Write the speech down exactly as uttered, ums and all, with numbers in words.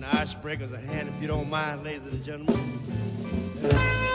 giving the icebreakers a hand, if you don't mind, ladies and gentlemen.